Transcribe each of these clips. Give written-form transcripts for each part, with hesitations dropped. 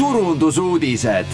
turundusuudised.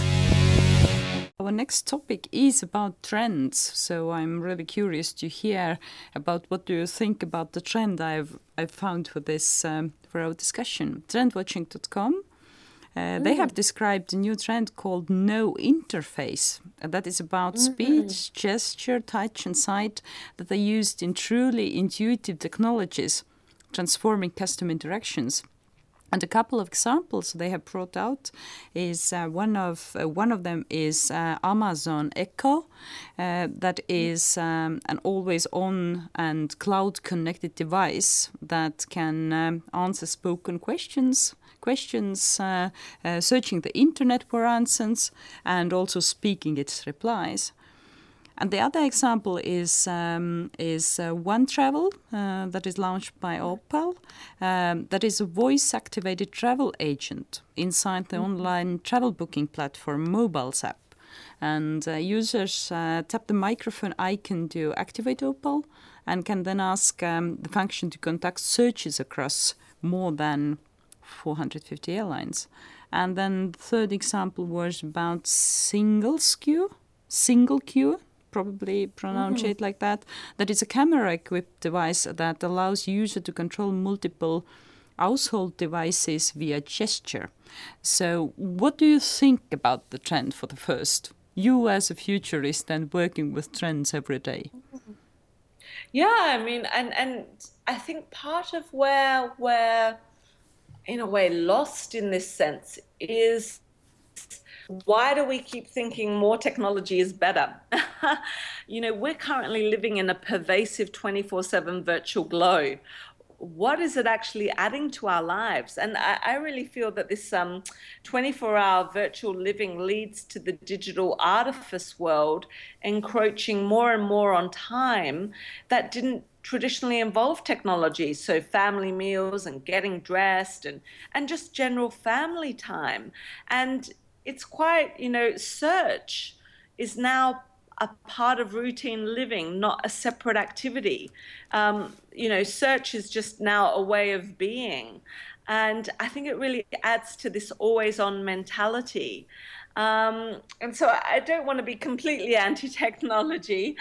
Our next topic is about trends, so I'm really curious to hear about what do you think about the trend I've found for this for our discussion. Trendwatching.com. They have described a new trend called no interface. That is about speech, gesture, touch, and sight that are used in truly intuitive technologies, transforming customer interactions. And a couple of examples they have brought out is one of them is Amazon Echo, that is an always-on and cloud-connected device that can answer spoken questions, searching the internet for answers, and also speaking its replies. And the other example is One Travel, that is launched by Opel. That is a voice-activated travel agent inside the online travel booking platform Mobiles app. And users tap the microphone icon to activate Opel and can then ask the function to conduct searches across more than 450 airlines. And then the third example was about Single Queue, probably pronounce it like that. That is a camera-equipped device that allows user to control multiple household devices via gesture. So what do you think about the trend for the first? You as a futurist and working with trends every day. Yeah, I mean, and I think part of where we're, in a way, lost in this sense is why do we keep thinking more technology is better? We're currently living in a pervasive 24/7 virtual glow. What is it actually adding to our lives? And I really feel that this 24-hour virtual living leads to the digital artifice world encroaching more and more on time that didn't traditionally involve technology. So family meals and getting dressed and just general family time. And it's quite, search is now a part of routine living, not a separate activity. Search is just now a way of being. And I think it really adds to this always-on mentality. And so I don't want to be completely anti-technology.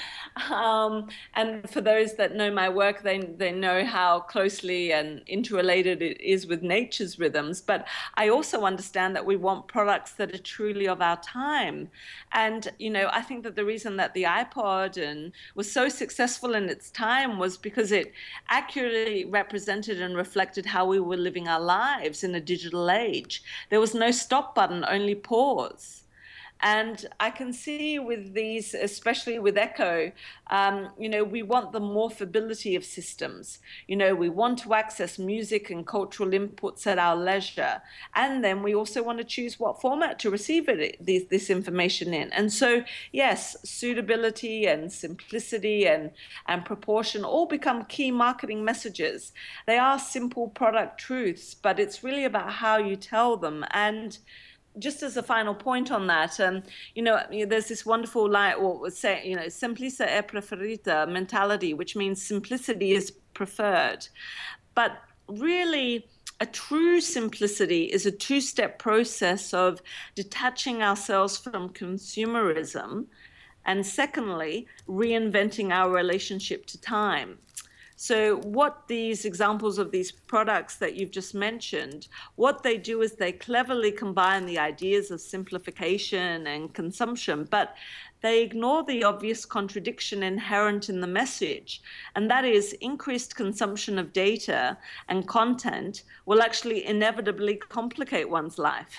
And for those that know my work, they know how closely and interrelated it is with nature's rhythms. But I also understand that we want products that are truly of our time. And, I think that the reason that the iPod was so successful in its time was because it accurately represented and reflected how we were living our lives in a digital age. There was no stop button, only pause. And I can see with these, especially with Echo, we want the morphability of systems. We want to access music and cultural inputs at our leisure. And then we also want to choose what format to receive this information in. And so, yes, suitability and simplicity and proportion all become key marketing messages. They are simple product truths, but it's really about how you tell them. And just as a final point on that, there's this wonderful line, or would say, simplice è preferita mentality, which means simplicity is preferred. But really, a true simplicity is a two-step process of detaching ourselves from consumerism, and secondly, reinventing our relationship to time. So what these examples of these products that you've just mentioned, what they do is they cleverly combine the ideas of simplification and consumption, but they ignore the obvious contradiction inherent in the message, and that is increased consumption of data and content will actually inevitably complicate one's life.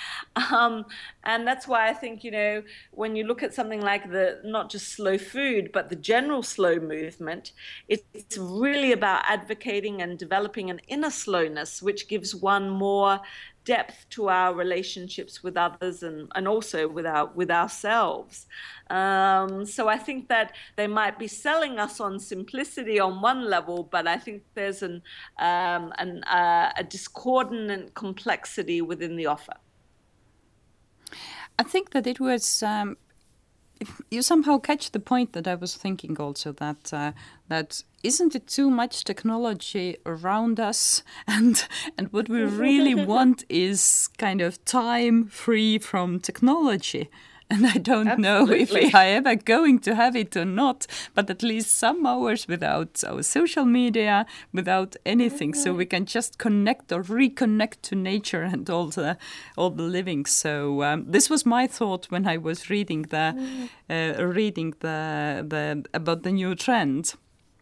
And that's why I think, when you look at something like not just slow food, but the general slow movement, it's really about advocating and developing an inner slowness, which gives one more depth to our relationships with others and also with ourselves. So I think that they might be selling us on simplicity on one level, but I think there's a discordant complexity within the offer. I think that it was. If you somehow catch the point that I was thinking also that that isn't it too much technology around us, and what we really want is kind of time free from technology. And I don't know if we are ever going to have it or not, but at least some hours without our social media, without anything, so we can just connect or reconnect to nature and all the living. So this was my thought when I was reading the about the new trend.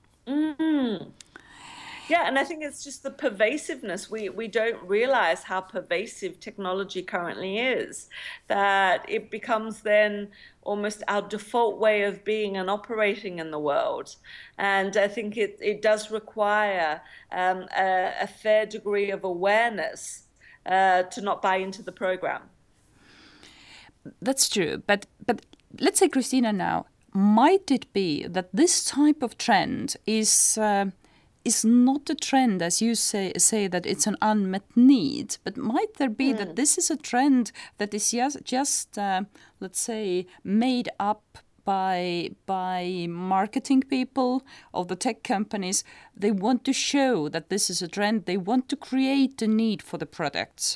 Yeah, and I think it's just the pervasiveness. We don't realize how pervasive technology currently is, that it becomes then almost our default way of being and operating in the world. And I think it does require a fair degree of awareness to not buy into the program. That's true. But let's say, Christina, now, might it be that this type of trend is not a trend, as you say that it's an unmet need, but might there be that this is a trend that is just let's say, made up by marketing people of the tech companies? They want to show that this is a trend. They want to create the need for the products.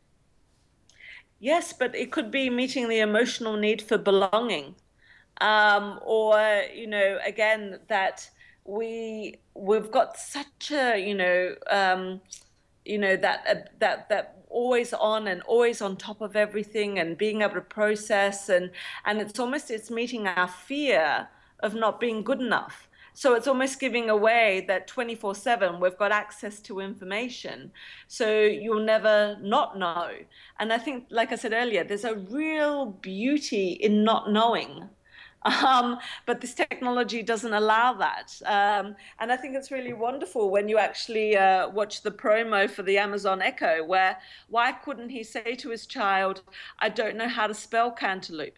Yes, but it could be meeting the emotional need for belonging, or again, that we've got such a that always on and always on top of everything and being able to process, and it's meeting our fear of not being good enough. So it's almost giving away that 24/7 we've got access to information, so you'll never not know. And I think, like I said earlier, there's a real beauty in not knowing. But this technology doesn't allow that. And I think it's really wonderful when you actually watch the promo for the Amazon Echo, where why couldn't he say to his child, I don't know how to spell cantaloupe?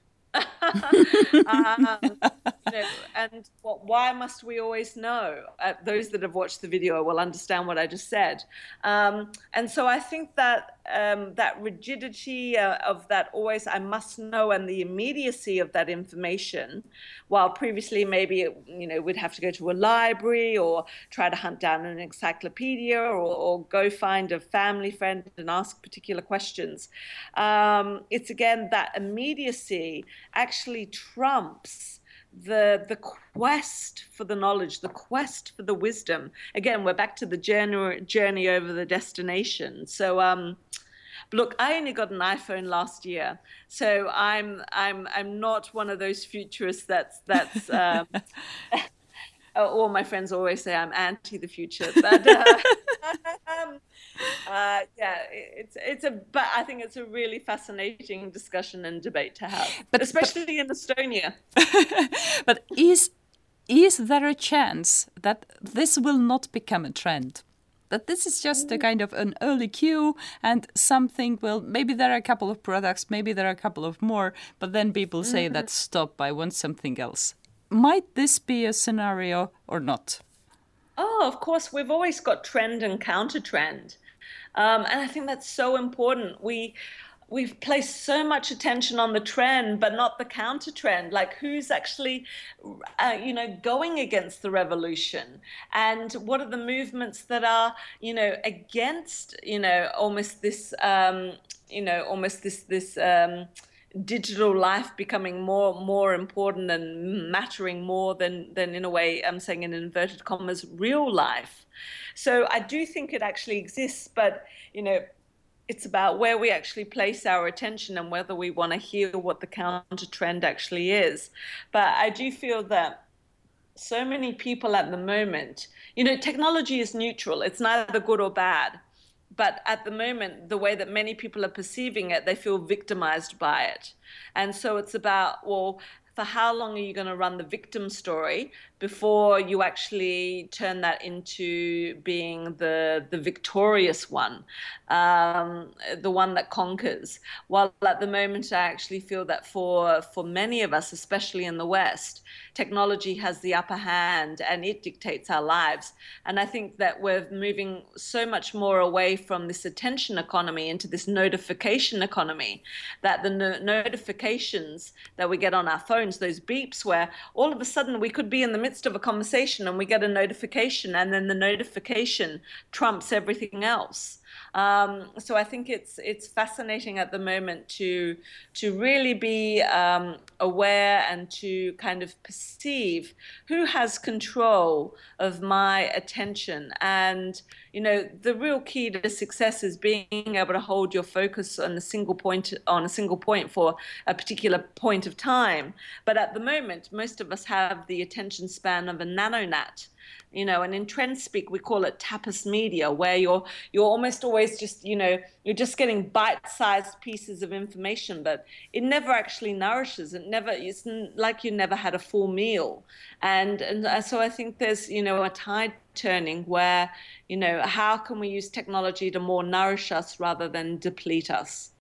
And why must we always know? Those that have watched the video will understand what I just said. And so I think that that rigidity of that always I must know, and the immediacy of that information, while previously maybe we'd have to go to a library or try to hunt down an encyclopedia or go find a family friend and ask particular questions. It's again that immediacy actually trumps the quest for the knowledge, the quest for the wisdom. Again, we're back to the journey over the destination. So look, I only got an iPhone last year, so I'm not one of those futurists that's all my friends always say I'm anti the future, but but I think it's a really fascinating discussion and debate to have, especially in Estonia. But is there a chance that this will not become a trend? That this is just a kind of an early cue, and something will, maybe there are a couple of products, maybe there are a couple of more, but then people say that stop, I want something else. Might this be a scenario or not? Oh, of course, we've always got trend and counter trend. And I think that's so important. We've placed so much attention on the trend, but not the counter trend. Like, who's actually, going against the revolution, and what are the movements that are, against, almost this, digital life becoming more important and mattering more than in a way, I'm saying in inverted commas, real life. So I do think it actually exists, but it's about where we actually place our attention and whether we want to hear what the counter trend actually is. But I do feel that so many people at the moment, technology is neutral. It's neither good or bad. But at the moment, the way that many people are perceiving it, they feel victimized by it. And so it's about, well, for how long are you going to run the victim story before you actually turn that into being the victorious one, the one that conquers? While at the moment, I actually feel that for many of us, especially in the West, technology has the upper hand and it dictates our lives. And I think that we're moving so much more away from this attention economy into this notification economy, that the notifications that we get on our phone phones, those beeps where all of a sudden we could be in the midst of a conversation and we get a notification, and then the notification trumps everything else. So I think it's fascinating at the moment to really be aware and to kind of perceive who has control of my attention. And the real key to success is being able to hold your focus on a single point for a particular point of time. But at the moment, most of us have the attention span of a nanognat. And in trend speak, we call it tapas media, where you're almost always just, you're just getting bite-sized pieces of information, but it never actually nourishes. It's like you never had a full meal. And so I think there's, a tide turning where, how can we use technology to more nourish us rather than deplete us?